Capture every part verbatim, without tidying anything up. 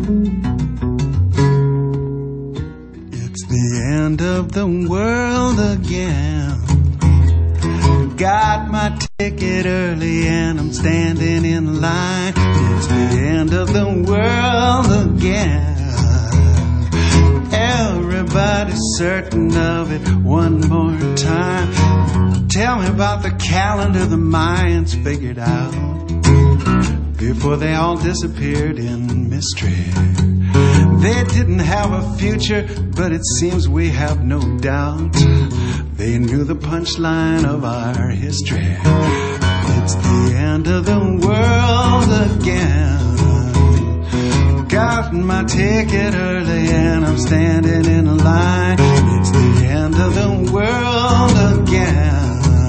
It's the end of the world again. Got my ticket early and I'm standing in line. It's the end of the world again. Everybody's certain of it one more time. Tell me about the calendar the Mayans figured out before they all disappeared in mystery. They didn't have a future, but it seems we have no doubt. They knew the punchline of our history. It's the end of the world again. Got my ticket early and I'm standing in a line. It's the end of the world again.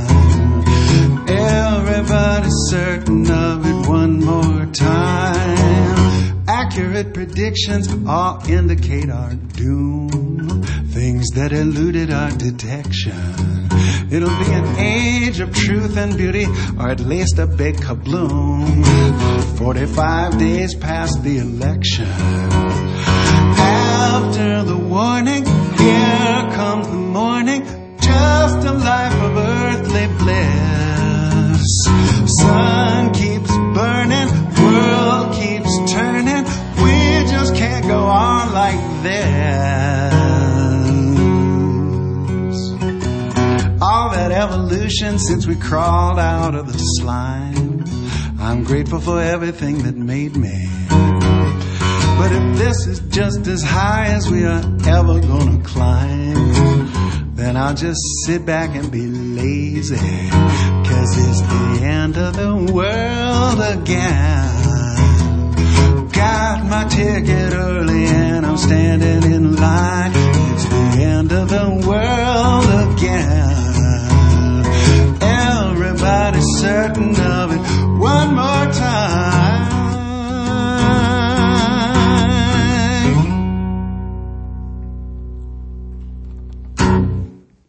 Everybody's certain of it one more time. Accurate predictions all indicate our doom. Things that eluded our detection. It'll be an age of truth and beauty, or at least a big kabloom. Forty-five days past the election. After the warning, here comes the morning. Just a life of earthly bliss. Sun keeps burning, world keeps turning. We just can't go on like this. All that evolution since we crawled out of the slime. I'm grateful for everything that made me. But if this is just as high as we are ever gonna climb, then I'll just sit back and be lazy. Cause it's the end of the world again. Got my ticket early and I'm standing in line. It's the end of the world again. Everybody's certain of it one more